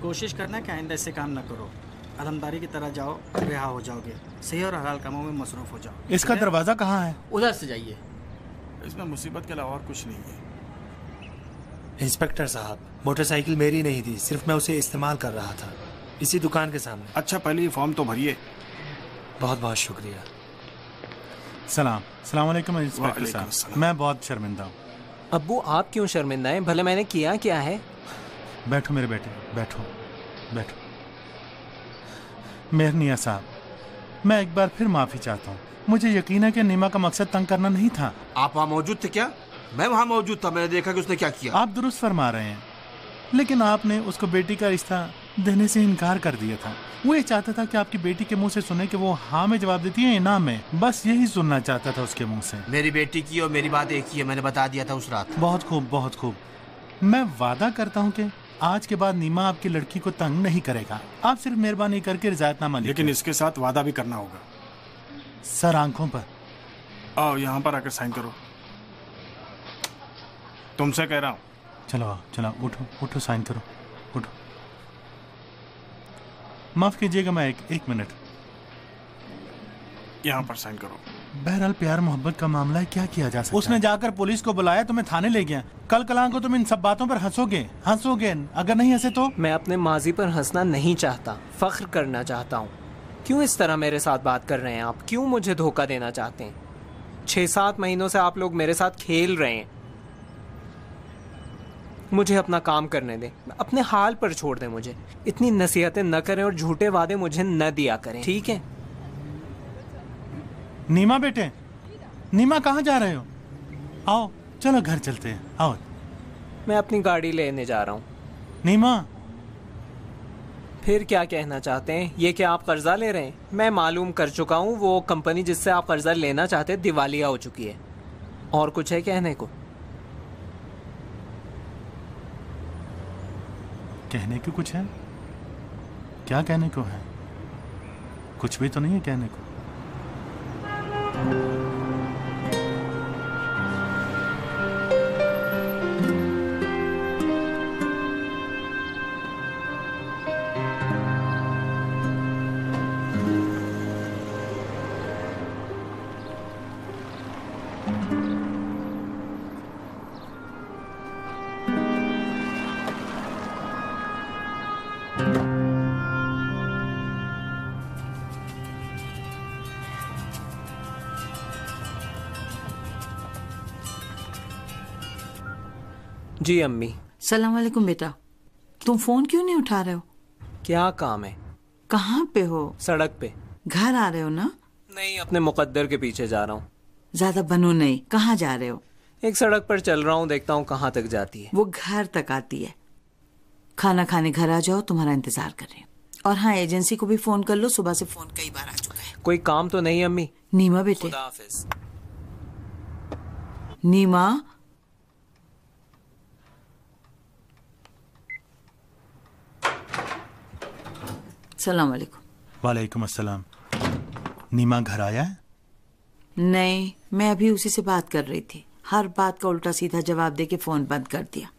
कोशिश करना कि आइंदा ऐसे काम ना करो। आदमदारी की तरह जाओ, रिहा हो जाओगे। सही और हलाल कामों में मसरूफ हो जाओ। इसका दरवाजा कहाँ है? उधर से जाइए। इसमें मुसीबत के अलावा और कुछ नहीं है। इंस्पेक्टर साहब, मोटरसाइकिल मेरी नहीं थी, सिर्फ मैं उसे इस्तेमाल कर रहा था, इसी दुकान के सामने। अच्छा, पहले ये फॉर्म तो भरिए। बहुत बहुत शुक्रिया। सलाम वालेकुम इंस्पेक्टर साहब, मैं बहुत शर्मिंदा हूँ। अब्बू, आप क्यों शर्मिंदा हैं? भले मैंने किया क्या है? बैठो मेरे बेटे, बैठो बैठो। मेहरनिया साहब, मैं एक बार फिर माफी चाहता हूँ। मुझे यकीन है कि नीमा का मकसद तंग करना नहीं था। आप वहाँ मौजूद थे क्या? मैं वहाँ मौजूद था, मैंने देखा कि उसने क्या किया। आप दुरुस्त फरमा रहे हैं, लेकिन आपने उसको बेटी का रिश्ता देने से इनकार कर दिया था। वो ये चाहता था कि आपकी बेटी के मुंह से सुने कि वो हाँ में जवाब देती है इनाम में। बस यही सुनना चाहता था उसके मुंह से। मेरी बेटी की और मेरी बात एक ही है, मैंने बता दिया था उस रात। बहुत खूब, बहुत खूब। मैं वादा करता हूँ कि आज के बाद नीमा आपकी लड़की को तंग नहीं करेगा। आप सिर्फ मेहरबानी करके रिजायतनामा लिखिए। लेकिन इसके साथ वादा भी करना होगा। सर, आंखों पर। आओ, यहाँ पर आकर साइन करो। तुमसे कह रहा हूँ। चलो चलो, उठो उठो, साइन करो, उठो। माफ कीजिएगा, मैं एक मिनट। यहाँ पर साइन करो। बहरहाल प्यार मोहब्बत का मामला है, क्या किया जा सकता है। उसने जाकर पुलिस को बुलाया, तुम्हें थाने ले गया। कल कलां को तुम इन सब बातों पर हंसोगे। अगर नहीं हंसे तो? मैं अपने माजी पर हंसना नहीं चाहता, फख्र करना चाहता हूँ। क्यों इस तरह मेरे साथ बात कर रहे हैं आप? क्यों मुझे धोखा देना चाहते हैं? 6-7 महीनों से आप लोग मेरे साथ खेल रहे हैं। मुझे अपना काम करने दें, अपने हाल पर छोड़ दें। मुझे इतनी नसीहतें न करें और झूठे वादे मुझे न दिया करें, ठीक है? नीमा बेटे, नीमा कहाँ जा रहे हो? आओ चलो घर चलते हैं, आओ। मैं अपनी गाड़ी लेने जा रहा हूँ। नीमा, फिर क्या कहना चाहते हैं? ये क्या आप कर्जा ले रहे हैं? मैं मालूम कर चुका हूँ, वो कंपनी जिससे आप कर्जा लेना चाहते दिवालिया हो चुकी है। और कुछ है कहने को? कहने को कुछ है? क्या कहने को है? कुछ भी तो नहीं है कहने को। जी अम्मी। सलाम वालेकुम बेटा, तुम फोन क्यों नहीं उठा रहे हो? क्या काम है? कहाँ पे हो? सड़क पे। घर आ रहे हो ना? नहीं, अपने मुकद्दर के पीछे जा रहा हूँ। ज्यादा बनो नहीं। कहाँ जा रहे हो? एक सड़क पर चल रहा हूँ, देखता हूँ कहाँ तक जाती है। वो घर तक आती है। खाना खाने घर आ जाओ, तुम्हारा इंतजार कर रही हूँ। और हाँ, एजेंसी को भी फोन कर लो, सुबह से फोन कई बार आ चुका है। कोई काम तो नहीं अम्मी? नीमा बेटे। खुदा हाफिज। नीमा, सलाम वालेकुम। वालेकुम अस्सलाम। नीमा घर आया है? नहीं, मैं अभी उसी से बात कर रही थी। हर बात का उल्टा सीधा जवाब देके फोन बंद कर दिया।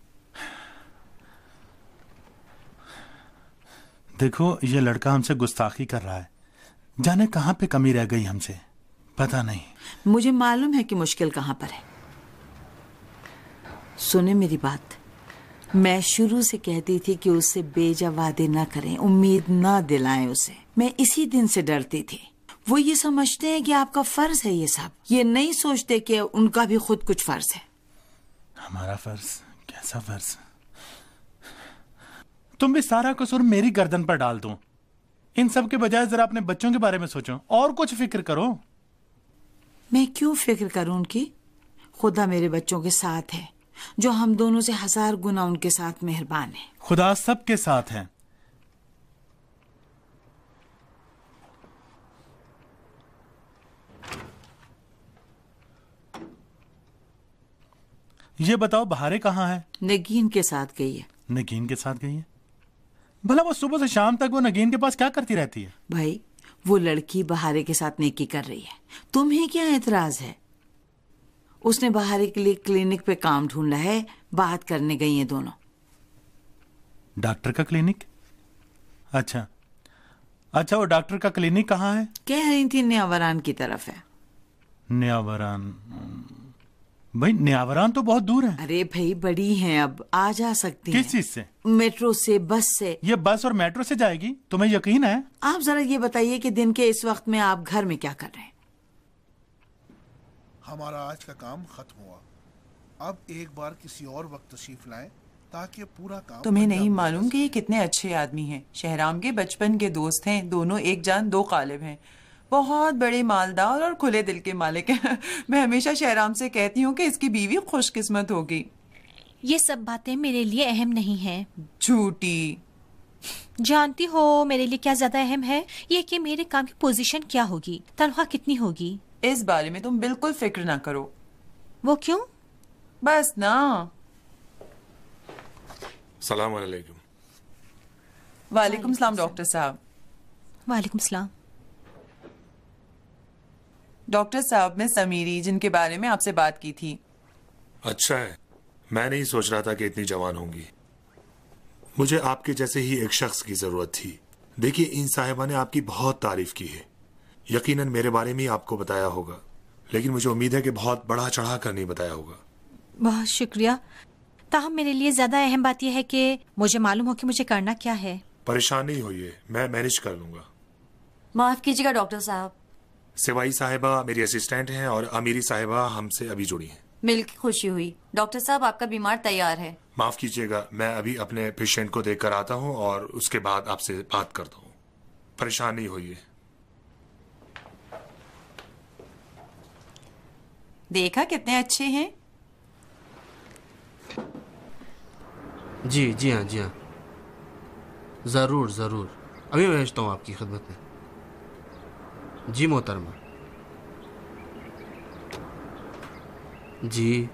देखो, ये लड़का हमसे गुस्ताखी कर रहा है। जाने कहाँ पे कमी रह गई हमसे, पता नहीं। मुझे मालूम है कि मुश्किल कहाँ पर है। सुने मेरी बात, मैं शुरू से कहती थी कि उससे बेजा वादे ना करें, उम्मीद ना दिलाएं उसे। मैं इसी दिन से डरती थी। वो ये समझते हैं कि आपका फर्ज है ये सब। ये नहीं सोचते कि उनका भी खुद कुछ फर्ज है। हमारा फर्ज? कैसा फर्ज? तुम भी सारा कसूर मेरी गर्दन पर डाल दो। इन सब के बजाय जरा अपने बच्चों के बारे में सोचो और कुछ फिक्र करो। मैं क्यों फिक्र करूं उनकी? खुदा मेरे बच्चों के साथ है, जो हम दोनों से 1000 गुना उनके साथ मेहरबान है। खुदा सबके साथ है। ये बताओ, बहारे कहाँ है? नगीन के साथ गई है। नगीन के साथ गई है? भला वो सुबह से शाम तक वो नगीन के पास क्या करती रहती है? भाई, वो लड़की बहारे के साथ नेकी कर रही है, तुम्हें क्या एतराज है? उसने बहारे के लिए क्लिनिक पे काम ढूंढा है, बात करने गई हैं दोनों। डॉक्टर का क्लिनिक? अच्छा अच्छा, वो डॉक्टर का क्लिनिक कहाँ है? कह रही थी न्यावरान की तरफ है। न्यावरान? भाई न्यावरान तो बहुत दूर है। अरे भाई बड़ी हैं, अब आ जा सकती हैं। किस चीज से? मेट्रो से, बस से। ये बस और मेट्रो से जाएगी? तुम्हें यकीन है? आप जरा ये बताइए कि दिन के इस वक्त में आप घर में क्या कर रहे हैं? हमारा आज का काम खत्म हुआ। अब एक बार किसी और वक्त तशरीफ लाएं ताकि पूरा काम। तुम्हें नहीं मालूम कि ये कितने अच्छे आदमी हैं। शहराम के बचपन के दोस्त हैं, दोनों एक जान दो कालिब हैं, बहुत बड़े मालदार और खुले दिल के मालिक हैं। मैं हमेशा शहराम से कहती हूँ कि इसकी बीवी खुशकिस्मत होगी। ये सब बातें मेरे लिए अहम नहीं हैं। झूठी। जानती हो मेरे लिए क्या ज्यादा अहम है? ये कि मेरे काम की पोजीशन क्या होगी, तनख्वाह कितनी होगी। इस बारे में तुम बिल्कुल फिक्र ना करो। वो क्यों? बस ना। सलाम अलैकुम। वालेकुम सलाम डॉक्टर साहब। वालेकुम सलाम। डॉक्टर साहब, मैं समीरी, जिनके बारे में आपसे बात की थी। अच्छा है, मैं नहीं सोच रहा था कि इतनी जवान होंगी। मुझे आपके जैसे ही एक शख्स की जरूरत थी। देखिए, इन साहिबा ने आपकी बहुत तारीफ की है। यकीनन मेरे बारे में ही आपको बताया होगा, लेकिन मुझे उम्मीद है कि बहुत बढ़ा चढ़ा कर नहीं बताया होगा। बहुत शुक्रिया। ताहम मेरे लिए ज्यादा अहम बात यह है कि मुझे मालूम हो कि मुझे करना क्या है। परेशान नहीं होइए, मैं मैनेज कर लूंगा। माफ कीजिएगा डॉक्टर साहब। सिवाई साहिबा मेरी असिस्टेंट हैं और अमीरी साहिबा हमसे अभी जुड़ी हैं। मिलकर खुशी हुई। डॉक्टर साहब, आपका बीमार तैयार है। माफ कीजिएगा, मैं अभी अपने पेशेंट को देख कर आता हूँ और उसके बाद आपसे बात करता हूँ। परेशान नहीं होइए। देखा कितने अच्छे हैं। जी जी हाँ, जी हाँ, ज़रूर ज़रूर, अभी मैं भेजता हूँ आपकी खिदमत में। जी मोहतरमा। जी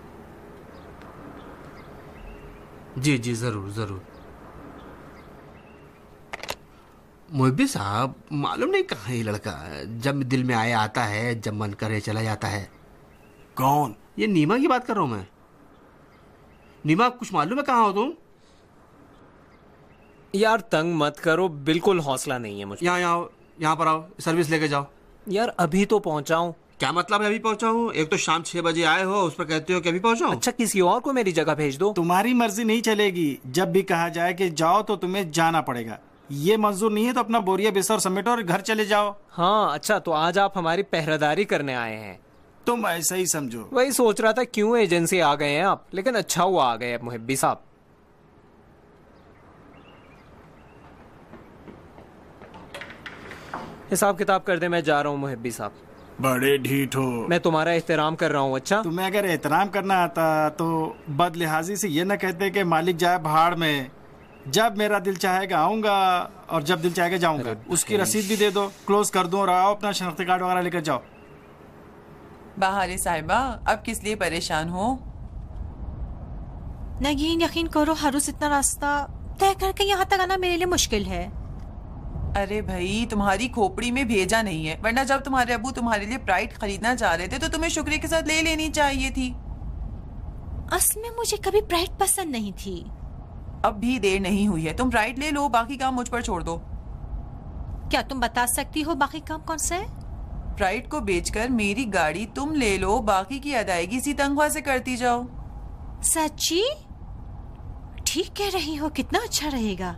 जी जी ज़रूर ज़रूर। मुहब्बी साहब, मालूम नहीं कहाँ है ये लड़का। जब दिल में आया आता है, जब मन करे चला जाता है। कौन? ये नीमा की बात कर रहा हूँ मैं। नीमा, कुछ मालूम है कहाँ हो तुम? यार तंग मत करो, बिल्कुल हौसला नहीं है मुझे। यहाँ पर आओ, सर्विस लेके जाओ। यार अभी तो पहुंचा हूँ। क्या मतलब है अभी पहुंचा हूँ? एक तो शाम 6 बजे आए हो, उस पर कहते हो कि अभी पहुंचा हूँ। अच्छा, किसी और को मेरी जगह भेज दो। तुम्हारी मर्जी नहीं चलेगी। जब भी कहा जाए कि जाओ तो तुम्हें जाना पड़ेगा। ये मंजूर नहीं है तो अपना बोरिया बिस्तर समेटो और घर चले जाओ। हाँ अच्छा, तो आज आप हमारी पहरेदारी करने आए हैं? तुम ऐसा ही समझो। वही सोच रहा था क्यों एजेंसी आ गए हैं आप, लेकिन अच्छा हुआ आ गए मुहब्बी साहब। हिसाब किताब कर दे, मैं जा रहा हूँ मुहब्बी साहब। बड़े ढीठ हो। मैं तुम्हारा एहतराम कर रहा हूँ। अच्छा, तुम्हें अगर एहतराम करना आता तो बदलिहाजी से ये न कहते कि मालिक जाए भाड़ में। जब मेरा दिल चाहेगा आऊंगा और जब दिल चाहेगा जाऊंगा। उसकी रसीद भी दे दो, क्लोज कर दो और आओ अपना शनाख्ती कार्ड वगैरह लेकर जाओ। बाहर साहिबा, अब किस लिए परेशान हो? नगीन, यकीन करो हर रोज इतना रास्ता तय करके यहाँ तक आना मेरे लिए मुश्किल है। अरे भाई, तुम्हारी खोपड़ी में भेजा नहीं है, वरना जब तुम्हारे अबू तुम्हारे लिए प्राइड खरीदना चाह रहे थे तो तुम्हें शुक्रिया के साथ ले लेनी चाहिए थी। असल में मुझे कभी प्राइड पसंद नहीं थी। अब भी देर नहीं हुई है, तुम प्राइड ले लो, बाकी काम मुझ पर छोड़ दो। क्या तुम बता सकती हो बाकी काम कौन सा है? प्राइड को बेचकर मेरी गाड़ी तुम ले लो, बाकी की अदायगी इसी तनख्वाह से करती जाओ। सच्ची? ठीक कह रही हो, कितना अच्छा रहेगा।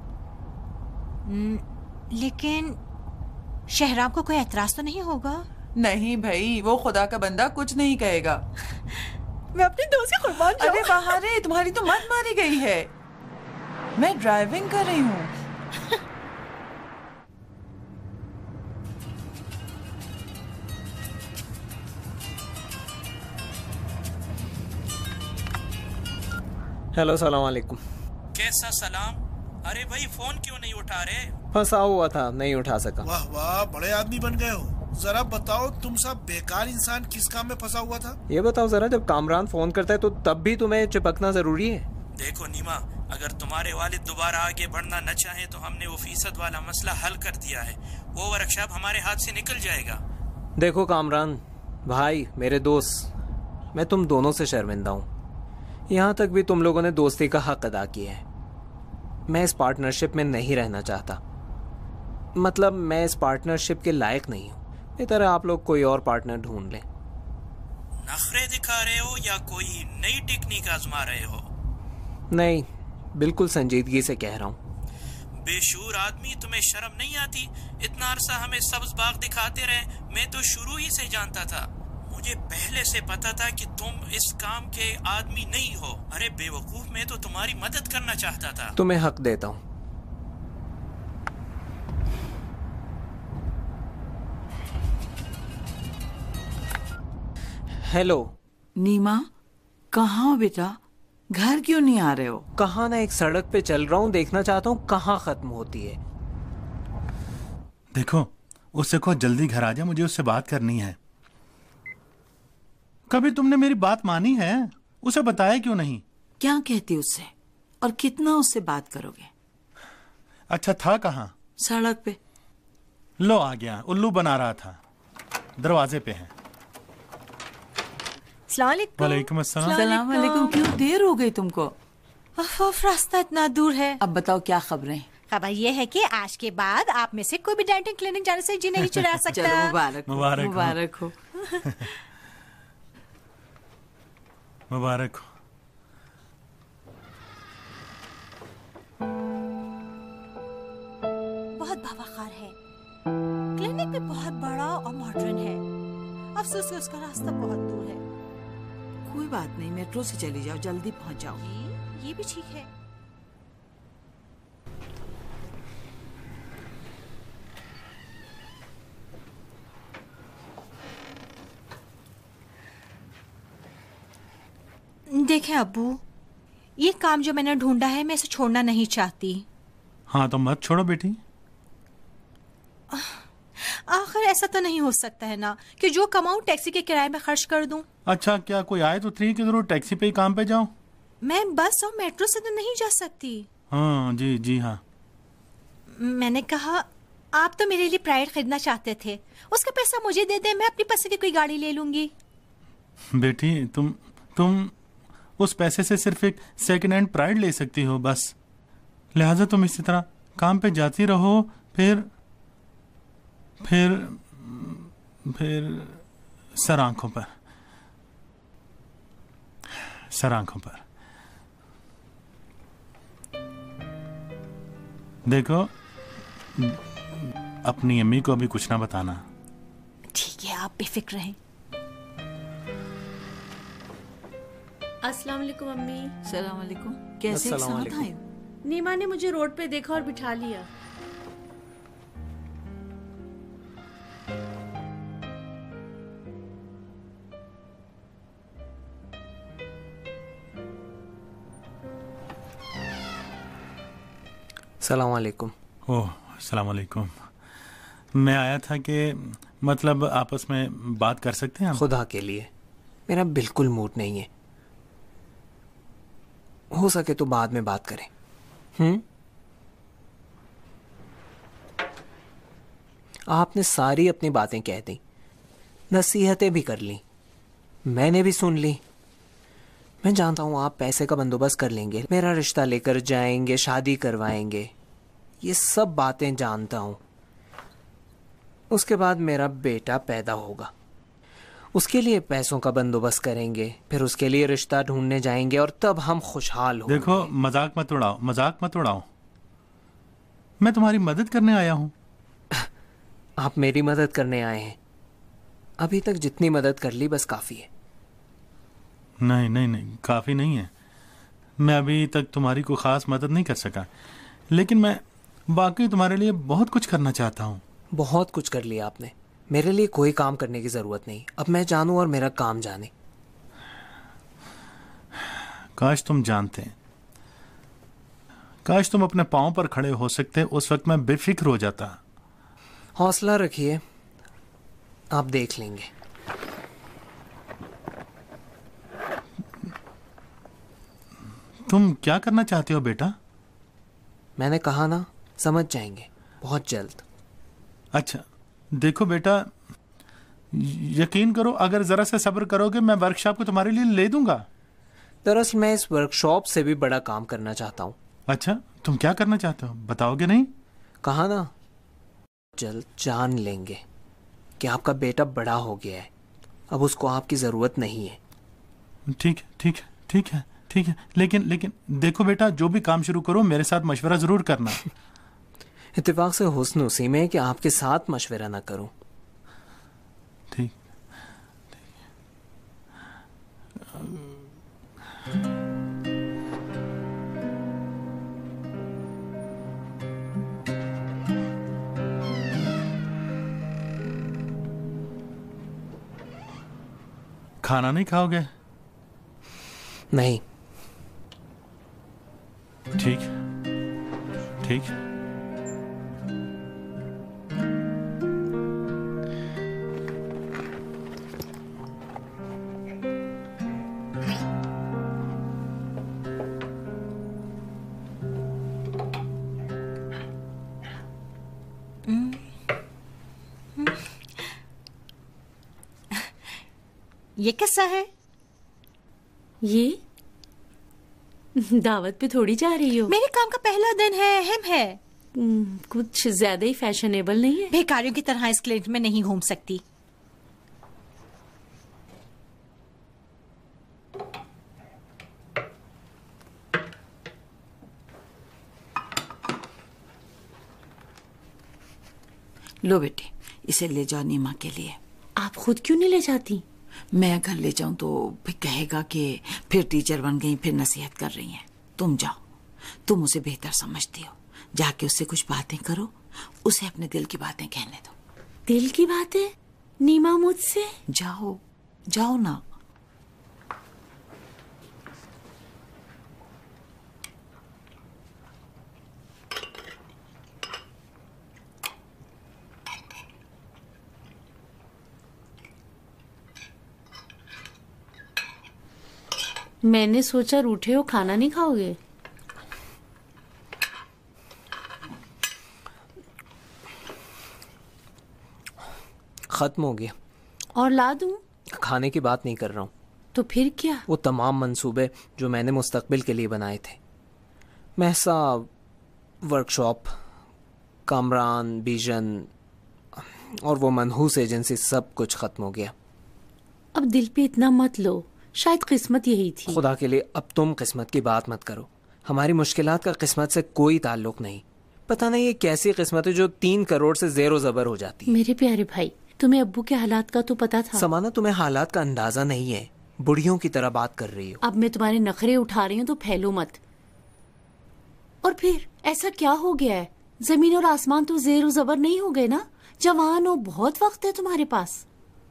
लेकिन शहराम को कोई एतराज तो नहीं होगा? नहीं भाई, वो खुदा का बंदा कुछ नहीं कहेगा। मैं अपने दोस्त की कुर्बान जाऊं। अरे बाहर है, तुम्हारी तो मत मारी गई है। मैं ड्राइविंग कर रही हूँ। हेलो, सलाम वालेकुम। कैसा सलाम? अरे भाई, फोन क्यों नहीं उठा रहे? फंसा हुआ था, नहीं उठा सका। वाह वाह, बड़े आदमी बन गए हो। जरा बताओ, तुम सब बेकार इंसान किस काम में फंसा हुआ था? ये बताओ जरा, जब कामरान फोन करता है तो तब भी तुम्हें चिपकना जरूरी है? देखो नीमा, अगर तुम्हारे वालिद दोबारा आगे बढ़ना न चाहे तो हमने वो फीसद वाला मसला हल कर दिया है। वो वर्कशॉप हमारे हाथ से निकल जाएगा। देखो कामरान भाई, मेरे दोस्त, मैं तुम दोनों से शर्मिंदा हूँ। यहाँ तक भी तुम लोगों ने दोस्ती का हक अदा किया है। मैं इस पार्टनरशिप में नहीं रहना चाहता। मतलब मैं इस पार्टनरशिप के लायक नहीं हूँ। इस तरह आप लोग कोई और पार्टनर ढूंढ लें। नखरे दिखा रहे हो या कोई नई टेक्निक आजमा रहे हो? नहीं, बिल्कुल संजीदगी से कह रहा हूँ। बेशूर आदमी, तुम्हें शर्म नहीं आती? इतना अरसा हमें सब्ज बाग दिखाते रहे। मैं तो शुरू ही से जानता था। मुझे पहले से पता था कि तुम इस काम के आदमी नहीं हो। अरे बेवकूफ, मैं तो तुम्हारी मदद करना चाहता था। तुम्हें हक देता हूँ। हेलो नीमा, कहाँ हो बेटा? घर क्यों नहीं आ रहे हो? कहाँ ना, एक सड़क पे चल रहा हूँ, देखना चाहता हूँ कहाँ खत्म होती है। देखो, उससे कहो जल्दी घर आ जा, मुझे उससे बात करनी है। कभी तुमने मेरी बात मानी है? उसे बताया क्यों नहीं? क्या कहती उससे और कितना उससे बात करोगे? अच्छा, था कहाँ? सड़क पे। लो आ गया, उल्लू बना रहा था। दरवाजे पे है। वालेकुम अस्सलाम। सलाम वालेकुम। क्यों देर हो गई तुमको? रास्ता इतना दूर है। अब बताओ क्या खबरें? खबर ये है कि आज के बाद आप में से कोई भी डेंटल क्लिनिक जाने से जी नहीं चुरा सकता। चलो मुबारक हो, मुबारक हो। मुबारक हो। मुबारक हो। बहुत बावखार है। क्लिनिक भी बहुत बड़ा और मॉडर्न है। अफसोस कि उसका रास्ता बहुत दूर है। कोई बात नहीं, मेट्रो से चली जाओ, जल्दी पहुंच जाओ। ये भी ठीक है। देखें अब्बू, ये काम जो मैंने ढूंढा है, मैं इसे छोड़ना नहीं चाहती। हाँ तो मत छोड़ो बेटी। आखिर ऐसा तो नहीं हो सकता है ना कि जो कमाऊं टैक्सी के किराए में खर्च कर दूं। अच्छा, क्या कोई आए तो 3 की जरूर टैक्सी पे ही काम पे जाओ। मैं बस और मेट्रो से तो नहीं जा सकती। हाँ जी जी हाँ। मैंने कहा, आप तो मेरे लिए प्राइड खरीदना चाहते थे, उसका पैसा मुझे दे दे, मैं अपनी पसंद की कोई गाड़ी ले लूंगी। बेटी, तुम उस पैसे से सिर्फ एक सेकंड हैंड प्राइड ले सकती हो बस। लिहाजा तुम इसी तरह काम पे जाती रहो, फिर सर आंखों पर। देखो, अपनी अम्मी को अभी कुछ ना बताना। ठीक है, आप बेफिक्र रहें। अस्सलाम वालेकुम अम्मी। सलाम वालेकुम। कैसे एक साथ आए? नीमा ने मुझे रोड पे देखा और बिठा लिया। सलाम वालेकुम। ओह, सलाम वालेकुम। मैं आया था कि मतलब आपस में बात कर सकते हैं हम? खुदा के लिए, मेरा बिल्कुल मूड नहीं है। हो सके तो बाद में बात करें। आपने सारी अपनी बातें कह दी, नसीहतें भी कर ली, मैंने भी सुन ली। मैं जानता हूं आप पैसे का बंदोबस्त कर लेंगे, मेरा रिश्ता लेकर जाएंगे, शादी करवाएंगे, ये सब बातें जानता हूं। उसके बाद मेरा बेटा पैदा होगा, उसके लिए पैसों का बंदोबस्त करेंगे, फिर उसके लिए रिश्ता ढूंढने जाएंगे और तब हम खुशहाल होंगे। देखो, मजाक मत उड़ाओ। मैं तुम्हारी मदद करने आया हूं। आप मेरी मदद करने आए हैं? अभी तक जितनी मदद कर ली बस काफी है। नहीं, काफी नहीं है। मैं अभी तक तुम्हारी कोई खास मदद नहीं कर सका, लेकिन मैं बाकी तुम्हारे लिए बहुत कुछ करना चाहता हूँ। बहुत कुछ कर लिया आपने, मेरे लिए कोई काम करने की जरूरत नहीं। अब मैं जानूं और मेरा काम जाने। काश तुम जानते, काश तुम अपने पांव पर खड़े हो सकते, उस वक्त मैं बेफिक्र हो जाता। हौसला रखिए, आप देख लेंगे। तुम क्या करना चाहते हो बेटा? मैंने कहा ना, समझ जाएंगे बहुत जल्द। अच्छा देखो बेटा, यकीन करो, अगर जरा सा सब्र करोगे मैं वर्कशॉप को तुम्हारे लिए ले दूंगा। दरअसल मैं इस वर्कशॉप से भी बड़ा काम करना चाहता हूँ। अच्छा, तुम क्या करना चाहते हो, बताओगे नहीं? कहा ना, जल्द जान लेंगे कि आपका बेटा बड़ा हो गया है, अब उसको आपकी जरूरत नहीं है। ठीक है, ठीक है, ठीक है, ठीक है, लेकिन देखो बेटा, जो भी काम शुरू करो मेरे साथ मशवरा जरूर करना। इत्तेफाक से हुस्न उसी में कि आपके साथ मशवरा ना करूं। ठीक। खाना नहीं खाओगे? नहीं। ठीक, ठीक। ये कैसा है? ये दावत पे थोड़ी जा रही हो? मेरे काम का पहला दिन है, अहम है। कुछ ज्यादा ही फैशनेबल नहीं है? बेकारियों की तरह इस क्लिनिक में नहीं घूम सकती। लो बेटे, इसे ले जाओ नीमा के लिए। आप खुद क्यों नहीं ले जाती? मैं घर ले जाऊं तो फिर कहेगा कि फिर टीचर बन गई, फिर नसीहत कर रही हैं। तुम जाओ, तुम उसे बेहतर समझती हो, जाके उससे कुछ बातें करो, उसे अपने दिल की बातें कहने दो। दिल की बातें? नीमा मुझसे? जाओ, जाओ ना। मैंने सोचा रूठे हो, खाना नहीं खाओगे? खत्म हो गया। और ला दूं? खाने की बात नहीं कर रहा हूँ। तो फिर क्या? वो तमाम मंसूबे जो मैंने मुस्तकबिल के लिए बनाए थे, महसा, वर्कशॉप, कामरान, बीजन और वो मनहूस एजेंसी, सब कुछ खत्म हो गया। अब दिल पे इतना मत लो, शायद किस्मत यही थी। खुदा के लिए अब तुम किस्मत की बात मत करो। हमारी मुश्किलात का किस्मत से कोई ताल्लुक नहीं। पता नहीं ये कैसी किस्मत है जो 3 करोड़ से ज़ेरो ज़बर हो जाती है। मेरे प्यारे भाई, तुम्हें अब्बू के हालात का तो पता था। समाना, तुम्हें हालात का अंदाजा नहीं है, बुढ़ियों की तरह बात कर रही हो। अब मैं तुम्हारे नखरे उठा रही हूँ तो फैलो मत। और फिर ऐसा क्या हो गया है? जमीन और आसमान तो ज़ेरो ज़बर नहीं हो गए ना? जवान हो, बहुत वक्त है तुम्हारे पास।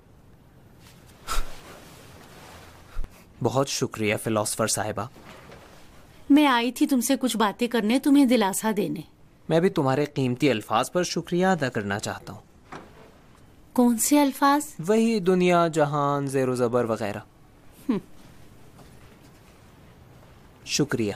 बहुत शुक्रिया फिलोसफर साहिबा। मैं आई थी तुमसे कुछ बातें करने, तुम्हें दिलासा देने। मैं भी तुम्हारे कीमती अल्फाज पर शुक्रिया अदा करना चाहता हूँ। कौन से अल्फाज? वही दुनिया, जहान, ज़ेरो ज़बर वगैरह। शुक्रिया।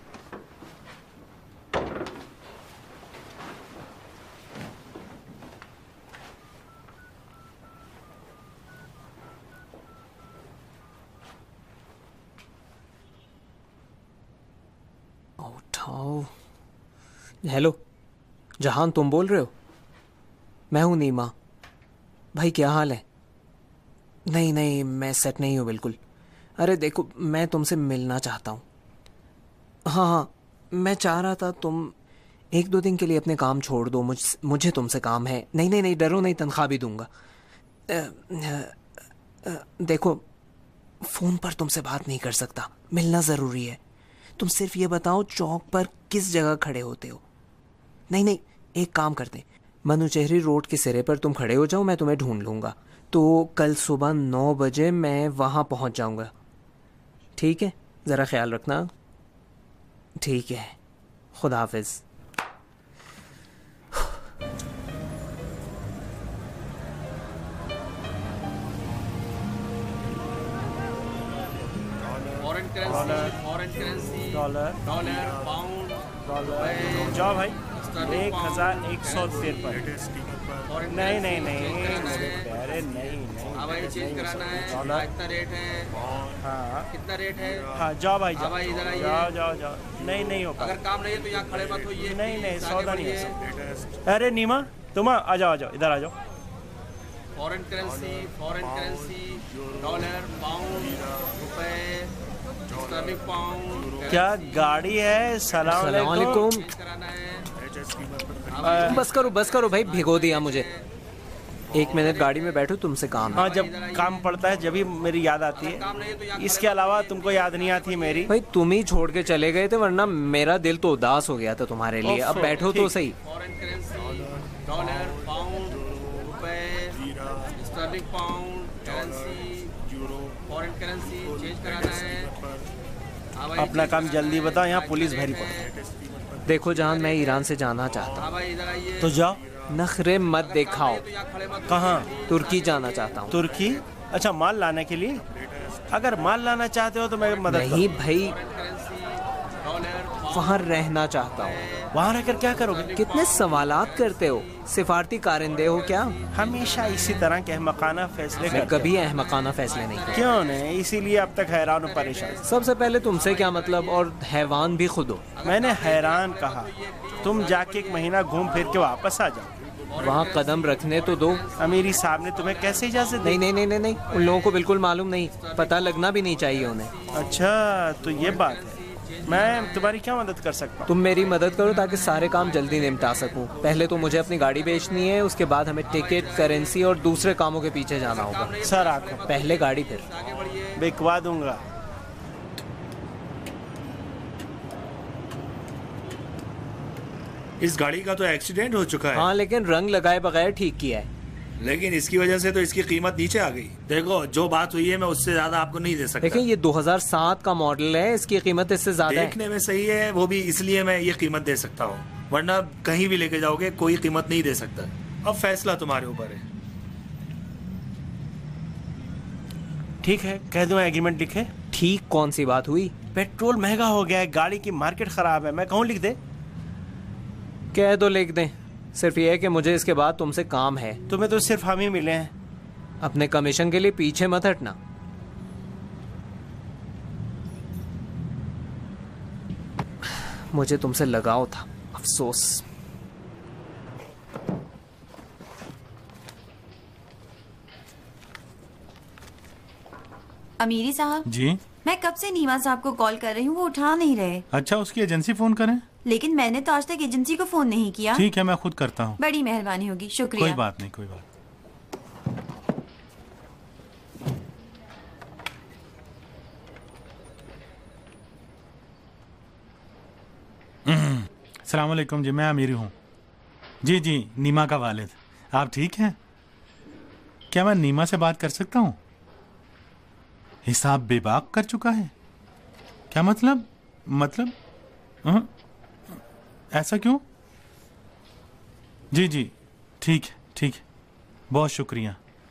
उठाओ। हेलो जहान, तुम बोल रहे हो? मैं हूं नीमा। भाई क्या हाल है? नहीं नहीं, मैं सेट नहीं हूं बिल्कुल। अरे देखो, मैं तुमसे मिलना चाहता हूं। हाँ हाँ, मैं चाह रहा था तुम 1-2 दिन के लिए अपने काम छोड़ दो। मुझे तुमसे काम है। नहीं नहीं नहीं, डरो नहीं, तनख्वाह भी दूंगा। देखो, फोन पर तुमसे बात नहीं कर सकता, मिलना जरूरी है। तुम सिर्फ ये बताओ चौक पर किस जगह खड़े होते हो। नहीं नहीं, एक काम करते, मनुचेहरी रोड के सिरे पर तुम खड़े हो जाओ, मैं तुम्हें ढूंढ लूंगा। तो कल सुबह 9 बजे मैं वहां पहुंच जाऊंगा। ठीक है, जरा ख्याल रखना। ठीक है, खुदा हाफिज। फॉरेन करेंसी, डॉलर, पाउंड, जाओ भाई। 1153 नहीं नहीं नहीं, मेरे अरे नहीं हाँ भाई चेंज कराना है, कितना रेट है? हाँ कितना रेट है? हाँ जाओ भाई हाँ भाई इधर आइए। जाओ जाओ जाओ। नहीं हो अगर काम नहीं है तो यहाँ खड़े मत होइए। नहीं सौदा नहीं है। अरे नीमा तुम आ जाओ इधर आ जाओ। फॉरेन करेंसी, डॉलर, पाउंड, रुपए, स्टर्लिंग पाउंड। क्या गाड़ी है? सलाम अलैकुम। बस करो भाई, भिगो दिया मुझे। 1 मिनट गाड़ी में बैठो, तुमसे काम है। हाँ जब काम पड़ता है जब ही मेरी याद आती है, इसके अलावा तुमको याद नहीं आती मेरी। भाई तुम ही छोड़ के चले गए थे, वरना मेरा दिल तो उदास हो गया था तुम्हारे लिए। अब बैठो तो सही। डॉलर, पाउंड, रुपए, sterling pound, currency, foreign currency change कराना है। अपना काम जल्दी बताओ, यहाँ पुलिस भरी पड़ी। देखो जान, मैं ईरान से जाना चाहता हूँ। तो जाओ। नखरे मत दिखाओ। कहाँ? तुर्की जाना चाहता हूँ। तुर्की? अच्छा, माल लाने के लिए? अगर माल लाना चाहते हो तो मैं मदद नहीं भाई, वहाँ रहना चाहता हूँ। वहाँ रहकर क्या करोगे? कितने सवालात करते हो, सिफारती कारिंदे हो क्या? हमेशा इसी तरह के अहमकाना फैसले मैं कभी अहमकाना फैसले नहीं करता। क्यों नहीं? इसीलिए अब तक हैरान और परेशान। सबसे पहले तुमसे क्या मतलब, और हैवान भी खुद हो। मैंने हैरान कहा। तुम जाके 1 महीना घूम फिर के वापस आ जाओ। वहाँ कदम रखने तो दो। अमीरी साहब ने तुम्हें कैसे इजाजत दी? नहीं, उन लोगों को बिल्कुल मालूम नहीं, पता लगना भी नहीं चाहिए उन्हें। अच्छा तो ये बात है। मैं तुम्हारी क्या मदद कर सकता हूँ? तुम मेरी मदद करो ताकि सारे काम जल्दी निपटा सकूं। पहले तो मुझे अपनी गाड़ी बेचनी है, उसके बाद हमें टिकट, करेंसी और दूसरे कामों के पीछे जाना होगा। सर आखो, पहले गाड़ी फिर बिकवा दूंगा। इस गाड़ी का तो एक्सीडेंट हो चुका है। हाँ लेकिन रंग लगाए बगैर ठीक किया है। लेकिन इसकी वजह से तो इसकी कीमत नीचे आ गई। देखो जो बात हुई है मैं उससे ज्यादा आपको नहीं दे सकता। देखिए ये 2007 का मॉडल है, इसकी कीमत इससे ज्यादा है। देखने में सही है, वो भी इसलिए मैं ये कीमत दे सकता हूँ, वरना कहीं भी लेके जाओगे कोई कीमत नहीं दे सकता। अब फैसला तुम्हारे ऊपर है। ठीक है, कह दो एग्रीमेंट लिखे। ठीक कौन सी बात हुई? पेट्रोल महंगा हो गया है, गाड़ी की मार्केट खराब है। मैं कहूँ लिख दे? कह दो लिख दें। सिर्फ ये है कि मुझे इसके बाद तुमसे काम है। तुम्हें तो सिर्फ हम ही मिले हैं। अपने कमीशन के लिए पीछे मत हटना। मुझे तुमसे लगाव था, अफसोस। अमीरी साहब जी, मैं कब से नीमा साहब को कॉल कर रही हूँ, वो उठा नहीं रहे। अच्छा, उसकी एजेंसी फोन करें? लेकिन मैंने तो आज तक एजेंसी को फोन नहीं किया। ठीक है, मैं खुद करता हूँ। बड़ी मेहरबानी होगी, शुक्रिया। कोई बात नहीं, कोई बात। अस्सलाम वालेकुम जी, मैं अमीरी हूँ। जी, नीमा का वालिद। आप ठीक हैं? क्या मैं नीमा से बात कर सकता हूँ? हिसाब बेबाक कर चुका है। क्या मतलब? ऐसा क्यों? जी, ठीक है, बहुत शुक्रिया।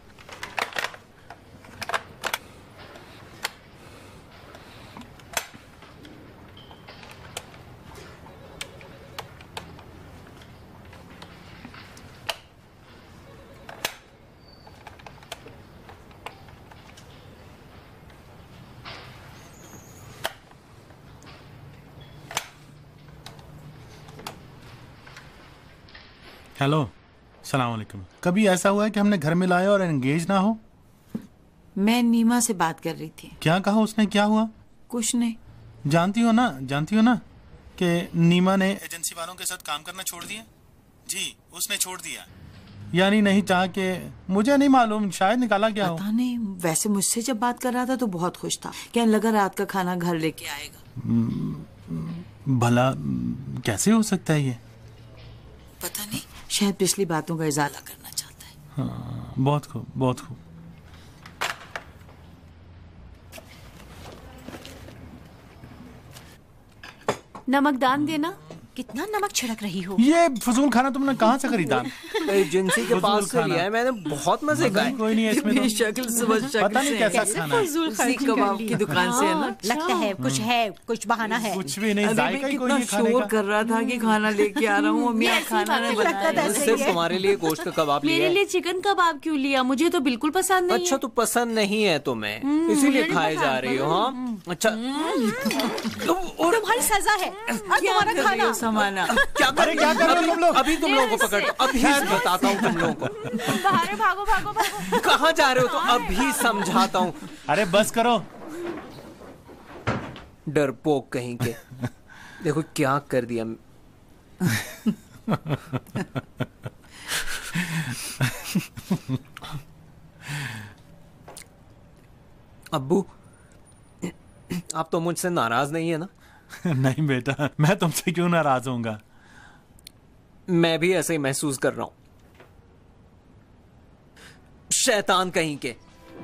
हेलो, सलाम अलैकुम। कभी ऐसा हुआ है कि हमने घर में लाया और एंगेज ना हो? मैं नीमा से बात कर रही थी। क्या कहा उसने? क्या हुआ? कुछ नहीं। जानती हो ना कि नीमा ने एजेंसी वालों के साथ काम करना छोड़ दिया? जी, उसने छोड़ दिया। यानी नहीं चाह के, मुझे नहीं मालूम, शायद निकाला क्या हो। पता नहीं, वैसे मुझसे जब बात कर रहा था तो बहुत खुश था। कहने लगा रात का खाना घर लेके आएगा। भला कैसे हो सकता है ये? पता नहीं, शायद पिछली बातों का इजाला करना चाहता है। हाँ, बहुत खूब। नमक दान देना। कितना नमक छिड़क रही हो। ये फजूल खाना तुमने कहाँ से खरीदा? एजेंसी के पास से लिया है मैंने, बहुत मजे का है। कोई नहीं है इसमें तो। शक्ल सुबह पता नहीं कैसा खाना है। किसी कबाब की दुकान से है ना। लगता है कुछ बहाना है। कुछ भी नहीं, अभी जायका ही कोई कितना नहीं खाने शोर का। कर रहा था कि खाना लेके आ रहा हूँ, मम्मी आप खाना नहीं बनाया। सिर्फ तुम्हारे लिए गोश्त का कबाब लिया मेरे है। लिए चिकन कबाब क्यों लिया? मुझे तो बिल्कुल पसंद नहीं अच्छा, तो पसंद नहीं है तुम्हें, इसीलिए खाए जा रही हो? हाँ अच्छा, तुम्हारी सजा है और तुम्हारा खाना। समाना क्या कर रहे हो तुम लोग? अभी तुम लोगों को पकड़, अभी बताता हूँ तुम लोगों को। बाहर भागो भागो भागो। कहाँ जा रहे हो? तो अभी समझाता हूँ। अरे बस करो। डरपोक कहीं के। देखो क्या कर दिया। अब्बू, आप तो मुझसे नाराज नहीं है ना? नहीं बेटा, मैं तुमसे क्यों नाराज होऊंगा? मैं भी ऐसे ही महसूस कर रहा हूं। शैतान कहीं के।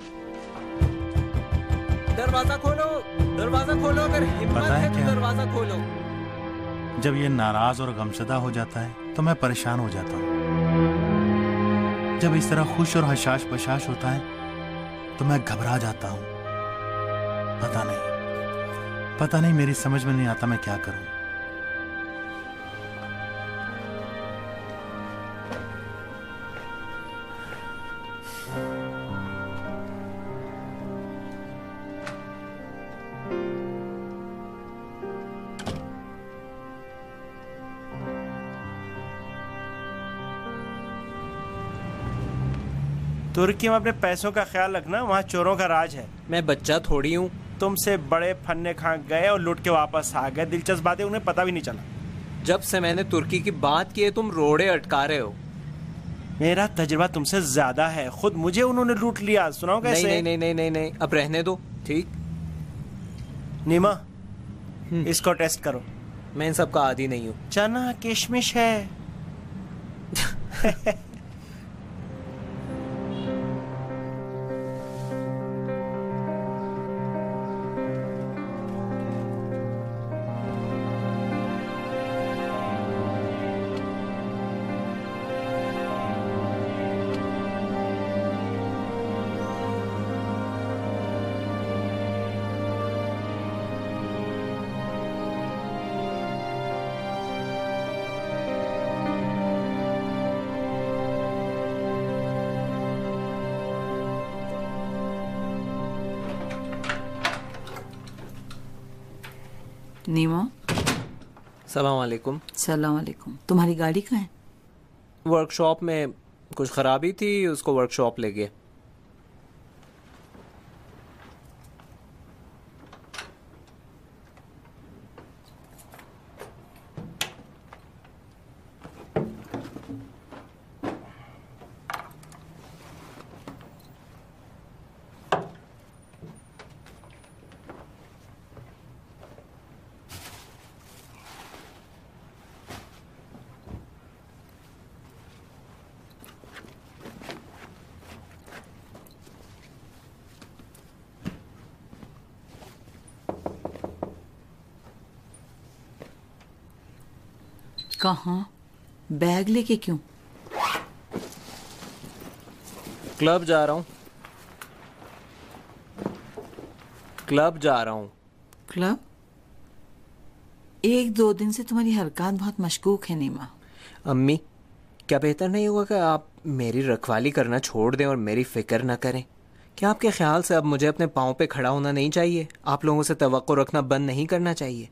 दरवाजा खोलो, दरवाजा खोलो, अगर हिम्मत पता है है तो क्या? दरवाजा खोलो। जब ये नाराज और गमशदा हो जाता है तो मैं परेशान हो जाता हूँ। जब इस तरह खुश और हशाश बशाश होता है तो मैं घबरा जाता हूँ। पता नहीं मेरी समझ में नहीं आता मैं क्या करूं। तुर्की में अपने पैसों का ख्याल रखना, वहाँ चोरों का राज है। मैं बच्चा थोड़ी हूँ। तुमसे बड़े फन्ने खा गए और लूट के वापस आ गए। दिलचस्प बात है, उन्हें पता भी नहीं चला। जब से मैंने तुर्की की बात की है तुम रोड़े अटका रहे हो। मेरा तजुर्बा तुमसे ज्यादा है। खुद मुझे उन्होंने लूट लिया। सुनाओ कैसे? नहीं नहीं नहीं नहीं नहीं, अब रहने दो। ठीक नीमा, इसको टेस्ट करो। मैं इन सब का आदी नहीं हूँ। चना किशमिश है। नीमा, सलाम वालेकुम। सलाम वालेकुम। तुम्हारी गाड़ी कहाँ है? वर्कशॉप में कुछ खराबी थी, उसको वर्कशॉप ले गए। कहाँ? बैग लेके क्यों? क्लब जा रहा हूँ। क्लब जा रहा हूँ। क्लब? एक दो दिन से तुम्हारी हरकत बहुत मशकूक है नीमा। अम्मी, क्या बेहतर नहीं होगा कि आप मेरी रखवाली करना छोड़ दें और मेरी फिक्र ना करें? क्या आपके ख्याल से अब मुझे अपने पाँव पे खड़ा होना नहीं चाहिए? आप लोगों से तवक्को रखना बंद नहीं करना चाहिए?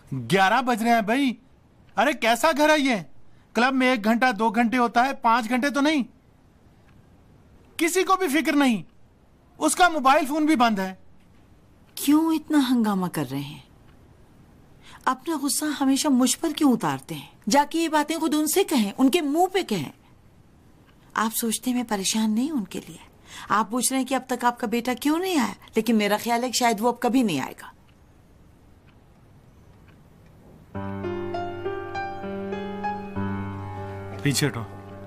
11 बज रहे हैं भाई। अरे कैसा घर है ये? क्लब में 1 घंटा 2 घंटे होता है, 5 घंटे तो नहीं। किसी को भी फिक्र नहीं, उसका मोबाइल फोन भी बंद है। क्यों इतना हंगामा कर रहे हैं? अपना गुस्सा हमेशा मुझ पर क्यों उतारते हैं? जाके ये बातें खुद उनसे कहें, उनके मुंह पे कहें। आप सोचते हैं मैं परेशान नहीं हूं उनके लिए। आप पूछ रहे हैं कि अब तक आपका बेटा क्यों नहीं आया, लेकिन मेरा ख्याल है कि शायद वो अब कभी नहीं आएगा। पीछे हटो।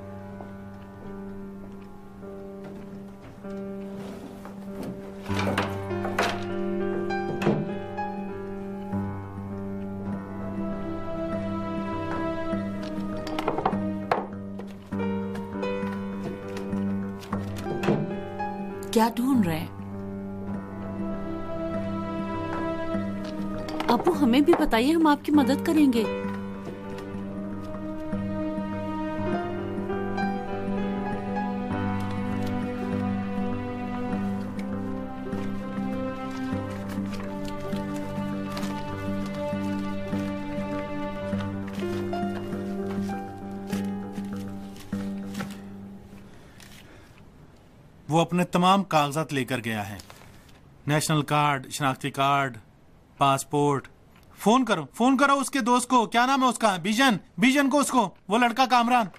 क्या ढूंढ रहे हैं? अबू हमें भी बताइए, हम आपकी मदद करेंगे। वो अपने तमाम कागजात लेकर गया है, नेशनल कार्ड, शनाख्ती कार्ड, पासपोर्ट। फोन करो उसके दोस्त को। क्या नाम है उसका? बीजन को, उसको, वो लड़का कामरान।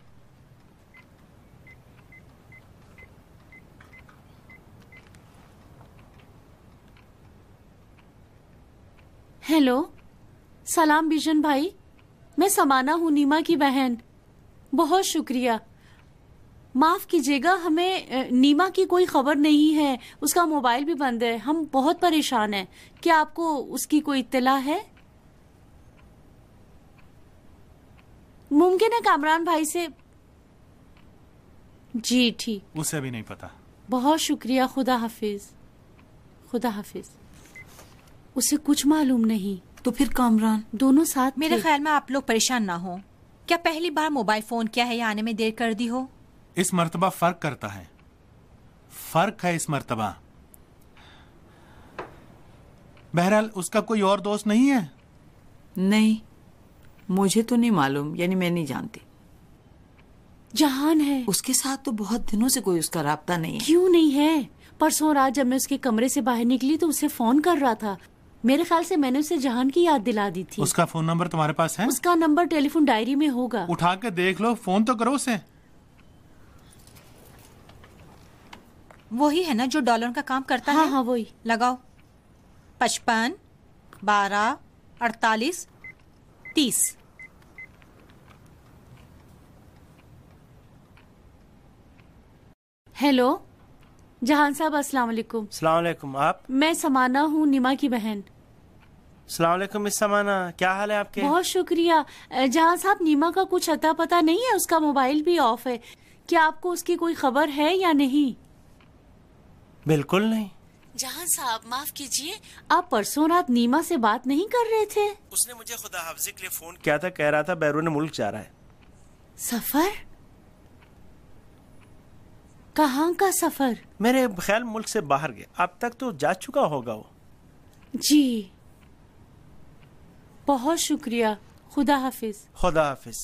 हेलो, सलाम बीजन भाई, मैं समाना हूँ, नीमा की बहन। बहुत शुक्रिया। माफ कीजिएगा, हमें नीमा की कोई खबर नहीं है, उसका मोबाइल भी बंद है, हम बहुत परेशान हैं। क्या आपको उसकी कोई इत्तला है? मुमकिन है कामरान भाई से। जी ठीक। उसे भी नहीं पता। बहुत शुक्रिया, खुदा हाफिज। खुदा हाफिज। उसे कुछ मालूम नहीं। तो फिर कामरान दोनों साथ मेरे थे। ख्याल में आप लोग परेशान ना हो। क्या पहली बार मोबाइल फोन किया है या आने में देर कर दी हो? इस मर्तबा फर्क करता है, फर्क है इस मर्तबा। बहरहाल उसका कोई और दोस्त नहीं है? नहीं, मुझे तो नहीं मालूम, यानी मैं नहीं जानती। जहान है उसके साथ तो बहुत दिनों से कोई उसका राब्ता नहीं है। क्यों नहीं है? परसों रात जब मैं उसके कमरे से बाहर निकली तो उसे फोन कर रहा था। मेरे ख्याल से मैंने उसे जहान की याद दिला दी थी। उसका फोन नंबर तुम्हारे पास है? उसका नंबर टेलीफोन डायरी में होगा। उठा के देख लो, फोन तो करो उसे। वही है ना जो डॉलर का काम करता है? हाँ वही। लगाओ। 55 12 48 30। हेलो जहान साहब, अस्सलाम वालेकुम। अस्सलाम वालेकुम। आप? मैं समाना हूँ, नीमा की बहन। अस्सलाम वालेकुम मिस समाना, क्या हाल है आपके? बहुत शुक्रिया। जहां साहब, नीमा का कुछ अता पता नहीं है, उसका मोबाइल भी ऑफ है। क्या आपको उसकी कोई खबर है या नहीं? बिल्कुल नहीं। जहां साहब माफ कीजिए, आप परसों रात नीमा से बात नहीं कर रहे थे? उसने मुझे खुदा हाफिज़ के लिए फोन किया था, कह रहा था बैरून मुल्क जा रहा है। सफर? कहाँ का सफर? मेरे ख्याल मुल्क से बाहर गया। अब तक तो जा चुका होगा वो। जी बहुत शुक्रिया, खुदा हाफिज। खुदा हाफिज।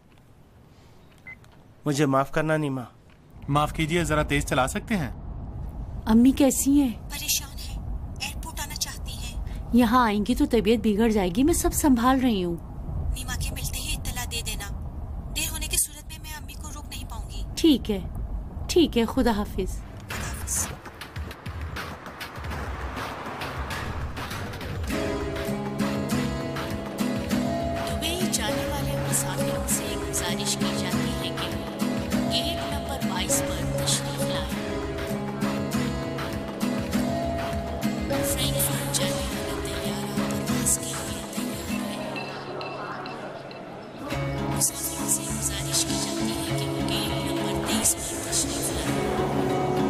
मुझे माफ करना नीमा। माफ कीजिए, जरा तेज चला सकते हैं? अम्मी कैसी हैं? परेशान है, एयरपोर्ट आना चाहती हैं। यहाँ आएंगी तो तबीयत बिगड़ जाएगी, मैं सब संभाल रही हूँ। नीमा के मिलते ही इत्तला दे देना। देर होने की सूरत में मैं अम्मी को रोक नहीं पाऊंगी। ठीक है ठीक है, खुदा हाफिज। दुबई जाने वाले मुसाफिरों से गुजारिश की जाती है कि गेट नंबर 22 पर तशरीफ लाएं। फ्रैंकफर्ट जाने वाला तैयारा परवाज़ के लिए तैयार है। मुसाफिरों से गुजारिश की जाती है कि गेट नंबर 23 पर तशरीफ लाएं।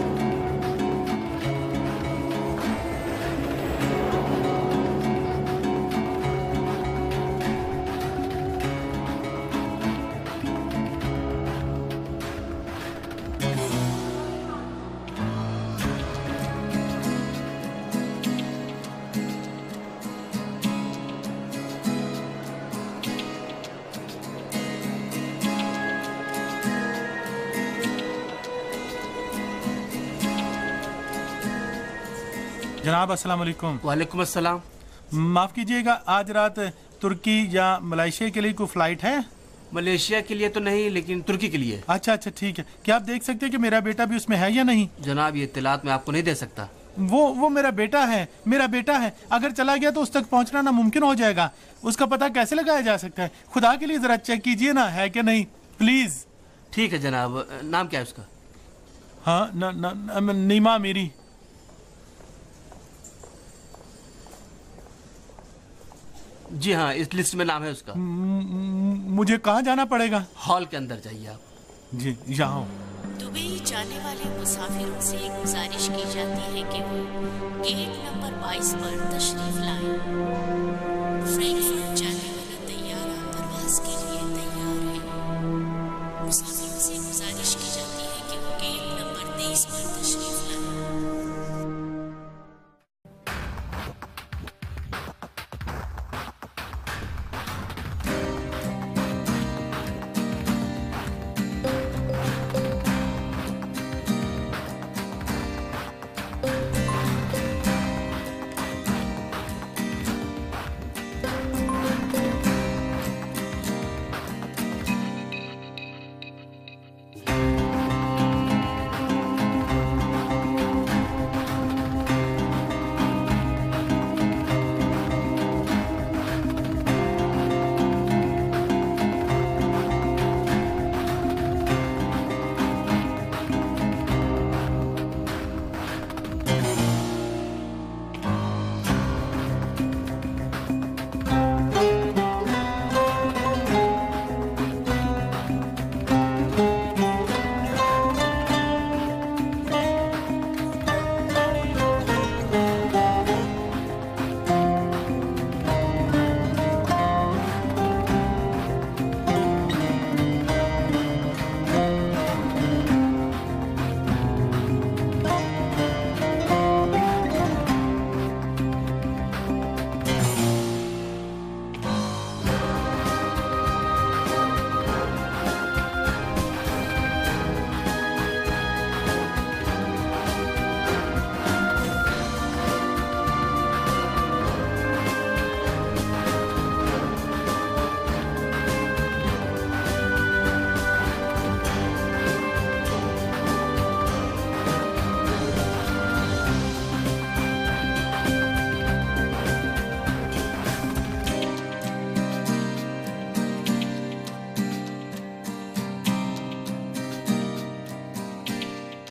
जनाब अस्सलाम वालेकुम। वालेकुम अस्सलाम। माफ कीजिएगा, आज रात तुर्की या मलेशिया के लिए कोई फ्लाइट है? मलेशिया के लिए तो नहीं, लेकिन तुर्की के लिए। अच्छा अच्छा ठीक है। क्या आप देख सकते हैं कि मेरा बेटा भी उसमें है या नहीं? जनाब ये इत्तलात मैं आपको नहीं दे सकता। वो मेरा बेटा है, मेरा बेटा है। अगर चला गया तो उस तक पहुंचना नामुमकिन हो जाएगा। उसका पता कैसे लगाया जा सकता है? खुदा के लिए जरा चेक कीजिए ना, है कि नहीं प्लीज। ठीक है जनाब। नाम क्या है उसका? हाँ नीमा मेरी। जी हाँ, इस लिस्ट में नाम है उसका। मुझे कहाँ जाना पड़ेगा? हॉल के अंदर जाइए आप। जी यहाँ। दुबई जाने वाले मुसाफिरों से गुजारिश की जाती है कि वो गेट नंबर 22 पर तशरीफ लाएं।